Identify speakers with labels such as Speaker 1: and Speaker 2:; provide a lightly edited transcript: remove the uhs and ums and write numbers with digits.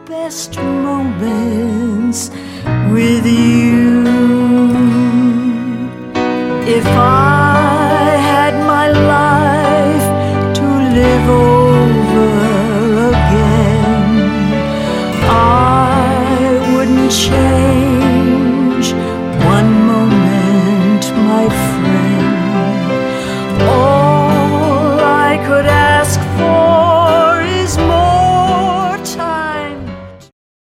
Speaker 1: best moments with you. If I had my life to live over